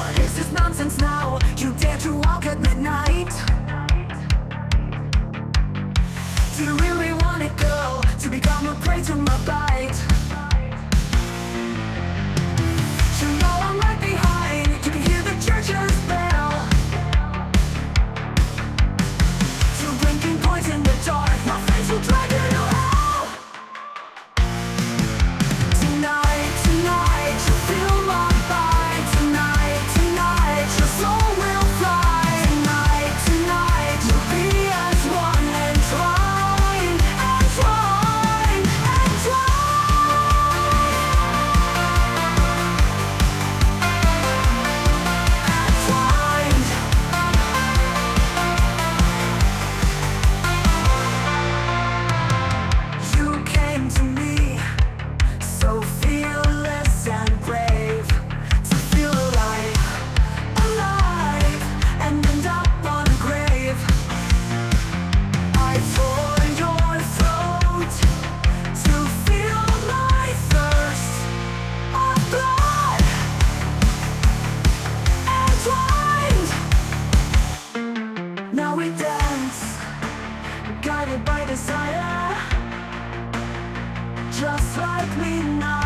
What is this nonsense now? You dare to walk at midnight? Do you really want it, girl, to become a prey to my bite? You know I'm right behind. You can hear the church's bell. Two blinking points in the dark. My face will drag you to hell. Tonight, tonight, you'll feel my bite. Tonight, tonight, your soul will fly. Tonight, tonight, you'll be as one and twine, and twine, and twine, and twined. You came to me so fearless and brave, to feel alive, alive, and end up on a grave. I tore your throat to feel my thirst of blood, entwined. Now we dance, guided by desire, just like midnight.